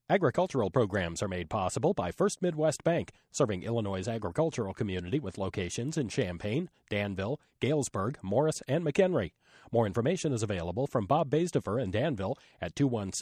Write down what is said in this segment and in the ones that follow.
Agricultural programs are made possible by First Midwest Bank, serving Illinois' agricultural community with locations in Champaign, Danville, Galesburg, Morris, and McHenry. More information is available from Bob Baisdefer in Danville at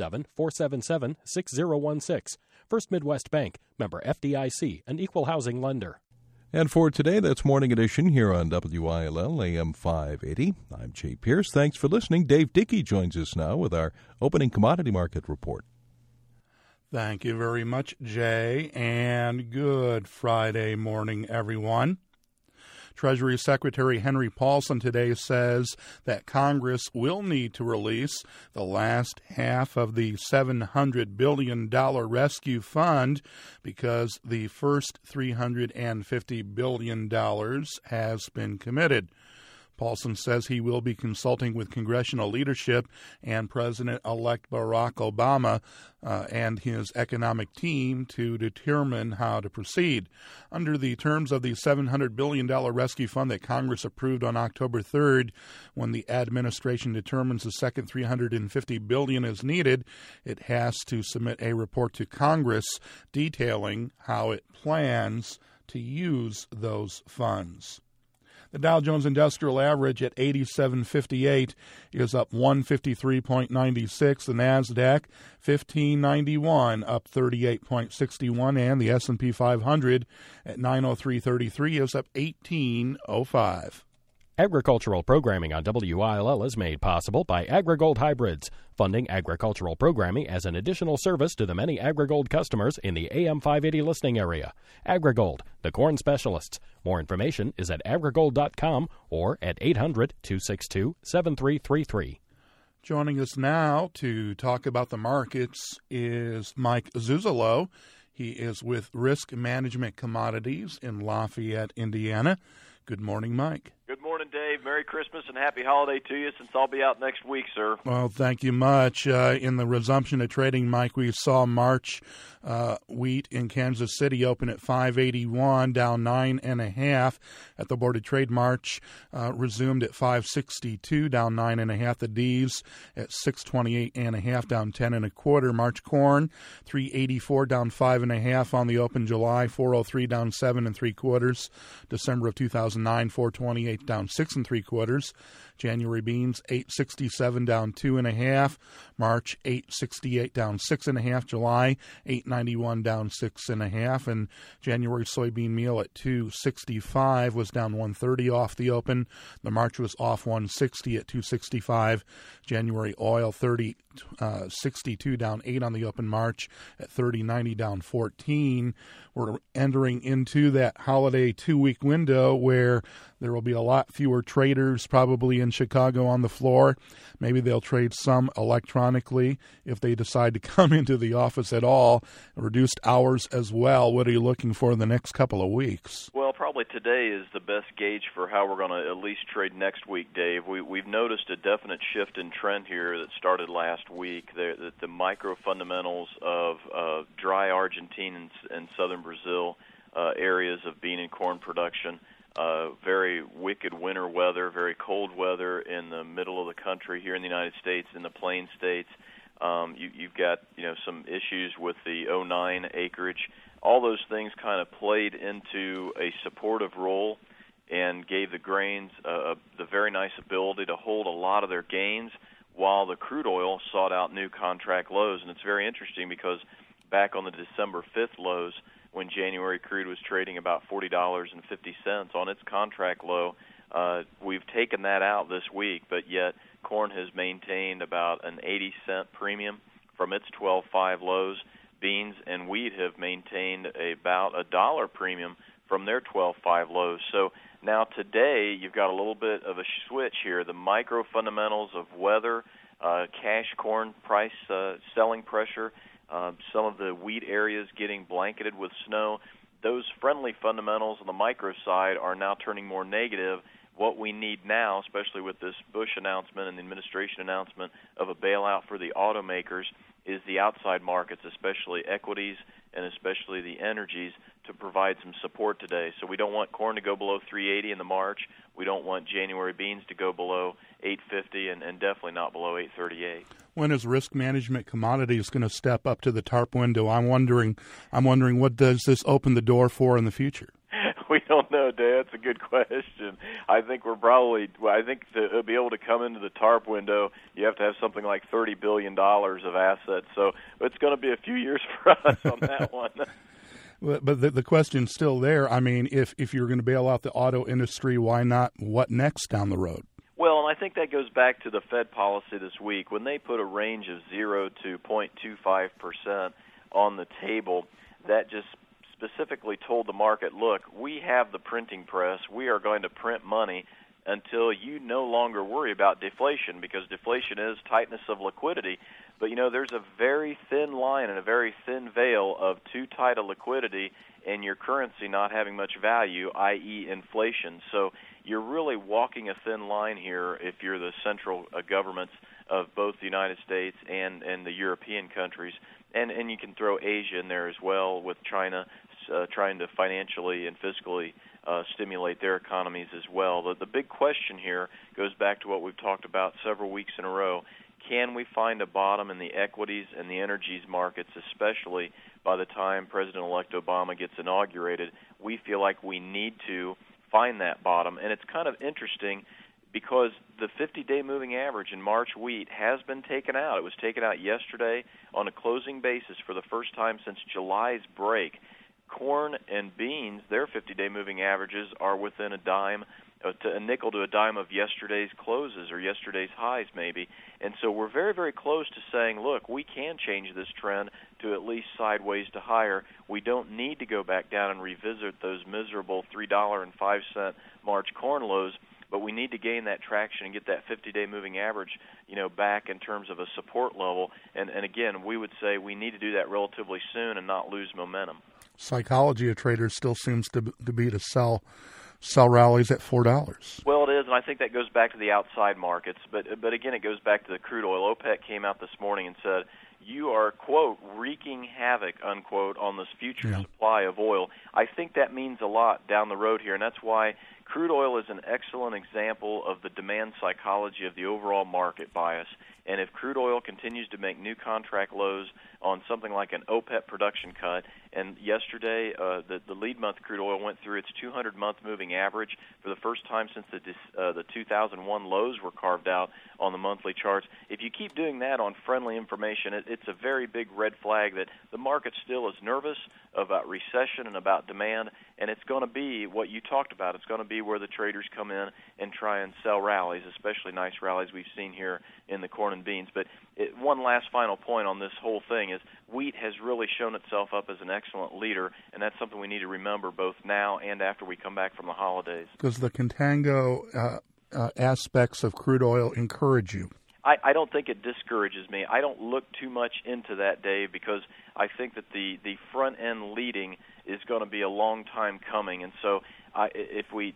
217-477-6016. First Midwest Bank, member FDIC, an equal housing lender. And for today, that's Morning Edition here on WILL AM 580. I'm Jay Pierce. Thanks for listening. Dave Dickey joins us now with our opening commodity market report. Thank you very much, Jay, and good Friday morning, everyone. Treasury Secretary Henry Paulson today says that Congress will need to release the last half of the $700 billion rescue fund because the first $350 billion has been committed. Paulson says he will be consulting with congressional leadership and President-elect Barack Obama and his economic team to determine how to proceed. Under the terms of the $700 billion rescue fund that Congress approved on October 3rd, when the administration determines the second $350 billion is needed, it has to submit a report to Congress detailing how it plans to use those funds. The Dow Jones Industrial Average at 87.58 is up 153.96. The NASDAQ 1591 up 38.61, and the S&P 500 at 903.33 is up 18.05. Agricultural programming on WILL is made possible by AgriGold Hybrids, funding agricultural programming as an additional service to the many AgriGold customers in the AM 580 listening area. AgriGold, the corn specialists. More information is at agrigold.com or at 800-262-7333. Joining us now to talk about the markets is Mike Zuzolo. He is with Risk Management Commodities in Lafayette, Indiana. Good morning, Mike. Good morning, Dave. Merry Christmas and Happy Holiday to you, since I'll be out next week, sir. Well, thank you much. In the resumption of trading, Mike, we saw March wheat in Kansas City open at 581, down 9.5. At the Board of Trade, March resumed at 562, down 9.5. The D's at 628.5, down 10.25. March corn 384, down 5.5 on the open. July 403, down 7.75. December of 2009, 428, down 6.75. January beans 867, down 2.5. March 868, down 6.5. July 891, down 6.5. And January soybean meal at 265 was down 130 off the open. The March was off 160 at 265. January oil 30.62, down 8 on the open. March at 30.90, down 14. We're entering into that holiday 2-week window where there will be a lot fewer traders probably in Chicago on the floor. Maybe they'll trade some electronically if they decide to come into the office at all. Reduced hours as well. What are you looking for in the next couple of weeks? Well, probably today is the best gauge for how we're going to at least trade next week, Dave. We've noticed a definite shift in trend here that started last week. The micro fundamentals of dry Argentina and southern Brazil areas of bean and corn production, very wicked winter weather, very cold weather in the middle of the country here in the United States, in the plain states. You've got some issues with the 09 acreage. All those things kind of played into a supportive role and gave the grains the very nice ability to hold a lot of their gains while the crude oil sought out new contract lows. And it's very interesting because back on the December 5th lows, when January crude was trading about $40.50 on its contract low, we've taken that out this week, but yet corn has maintained about an 80-cent premium from its 12.5 lows. Beans and wheat have maintained about $1 premium from their 12.5 lows. So now today you've got a little bit of a switch here. The micro fundamentals of weather, cash corn price selling pressure, some of the wheat areas getting blanketed with snow, those friendly fundamentals on the micro side are now turning more negative. What we need now, especially with this Bush announcement and the administration announcement of a bailout for the automakers, is the outside markets, especially equities and especially the energies, to provide some support today. So we don't want corn to go below 380 in the March. We don't want January beans to go below 850 and definitely not below 838. When is Risk Management Commodities going to step up to the TARP window? I'm wondering what does this open the door for in the future? We don't know, Dad. That's a good question. I think to be able to come into the TARP window, you have to have something like $30 billion of assets. So it's going to be a few years for us on that one. But the question's still there. I mean, if you're going to bail out the auto industry, why not? What next down the road? Well, and I think that goes back to the Fed policy this week. When they put a range of 0 to 0.25% on the table, that just specifically told the market, look, we have the printing press. We are going to print money until you no longer worry about deflation, because deflation is tightness of liquidity. But, there's a very thin line and a very thin veil of too tight a liquidity and your currency not having much value, i.e. inflation. So you're really walking a thin line here if you're the central governments of both the United States and the European countries. And you can throw Asia in there as well, with China trying to financially and fiscally stimulate their economies as well. The big question here goes back to what we've talked about several weeks in a row. Can we find a bottom in the equities and the energies markets, especially by the time President-elect Obama gets inaugurated? We feel like we need to find that bottom. And it's kind of interesting because the 50-day moving average in March wheat has been taken out. It was taken out yesterday on a closing basis for the first time since July's break. Corn and beans, their 50-day moving averages are within a nickel to a dime of yesterday's closes or yesterday's highs maybe. And so we're very, very close to saying, look, we can change this trend to at least sideways to higher. We don't need to go back down and revisit those miserable $3.05 March corn lows, but we need to gain that traction and get that 50-day moving average, back in terms of a support level. And again, we would say we need to do that relatively soon and not lose momentum. Psychology of traders still seems to be to sell rallies at $4. Well, it is, and I think that goes back to the outside markets. But again, it goes back to the crude oil. OPEC came out this morning and said, you are, quote, wreaking havoc, unquote, on this future supply of oil. I think that means a lot down the road here, and that's why crude oil is an excellent example of the demand psychology of the overall market bias. And if crude oil continues to make new contract lows on something like an OPEC production cut, and yesterday the lead month crude oil went through its 200-month moving average for the first time since the 2001 lows were carved out on the monthly charts. If you keep doing that on friendly information, it's a very big red flag that the market still is nervous about recession and about demand, and it's going to be what you talked about. It's going to be where the traders come in and try and sell rallies, especially nice rallies we've seen here in the corn and beans. But one last final point on this whole thing is wheat has really shown itself up as an excellent leader, and that's something we need to remember both now and after we come back from the holidays. Does the contango aspects of crude oil encourage you? I don't think it discourages me. I don't look too much into that, Dave, because I think that the front end leading is going to be a long time coming, and so if we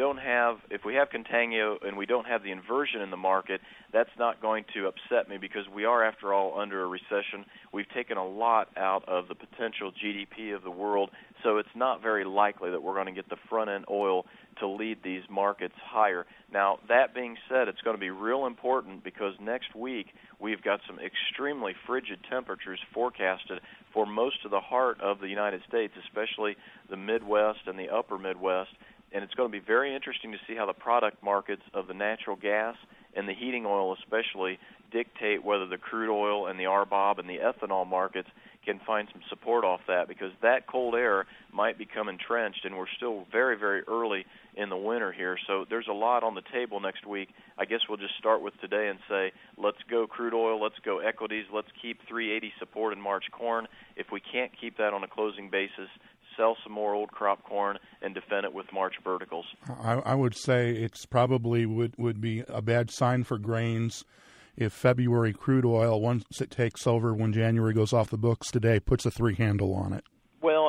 have contango and we don't have the inversion in the market, that's not going to upset me because we are, after all, under a recession. We've taken a lot out of the potential GDP of the world, so it's not very likely that we're going to get the front end oil to lead these markets higher. Now, that being said, it's going to be real important because next week we've got some extremely frigid temperatures forecasted for most of the heart of the United States, especially the Midwest and the upper Midwest. And it's going to be very interesting to see how the product markets of the natural gas and the heating oil especially dictate whether the crude oil and the RBOB and the ethanol markets can find some support off that, because that cold air might become entrenched, and we're still very, very early in the winter here. So there's a lot on the table next week. I guess we'll just start with today and say, let's go crude oil, let's go equities, let's keep 380 support in March corn. If we can't keep that on a closing basis, sell some more old crop corn and defend it with March verticals. I would say it's probably would be a bad sign for grains if February crude oil, once it takes over when January goes off the books today, puts a 3 handle on it. Well,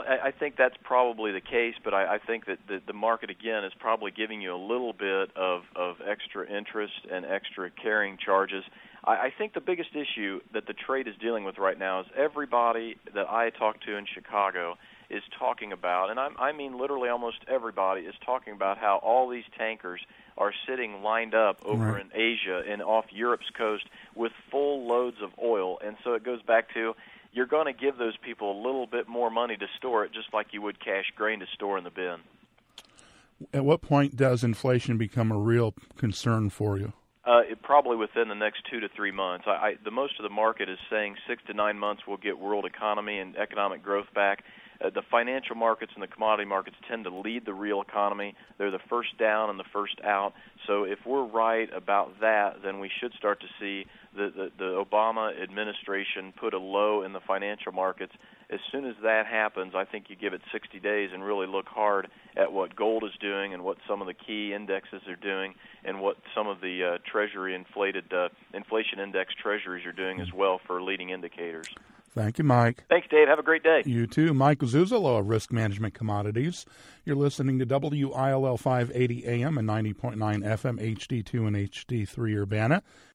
I think that's probably the case, but I think that the market, again, is probably giving you a little bit of extra interest and extra carrying charges. I think the biggest issue that the trade is dealing with right now is everybody that I talk to in Chicago is talking about, and I mean literally almost everybody is talking about how all these tankers are sitting lined up over in Asia and off Europe's coast with full loads of oil. And so it goes back to, you're going to give those people a little bit more money to store it, just like you would cash grain to store in the bin. At what point does inflation become a real concern for you? Probably within the next 2 to 3 months. The most of the market is saying 6 to 9 months we'll get world economy and economic growth back. The financial markets and the commodity markets tend to lead the real economy. They're the first down and the first out. So if we're right about that, then we should start to see the Obama administration put a low in the financial markets. As soon as that happens, I think you give it 60 days and really look hard at what gold is doing and what some of the key indexes are doing and what some of the Treasury inflation index treasuries are doing as well for leading indicators. Thank you, Mike. Thanks, Dave. Have a great day. You too. Mike Zuzolo of Risk Management Commodities. You're listening to WILL 580 AM and 90.9 FM, HD2 and HD3 Urbana.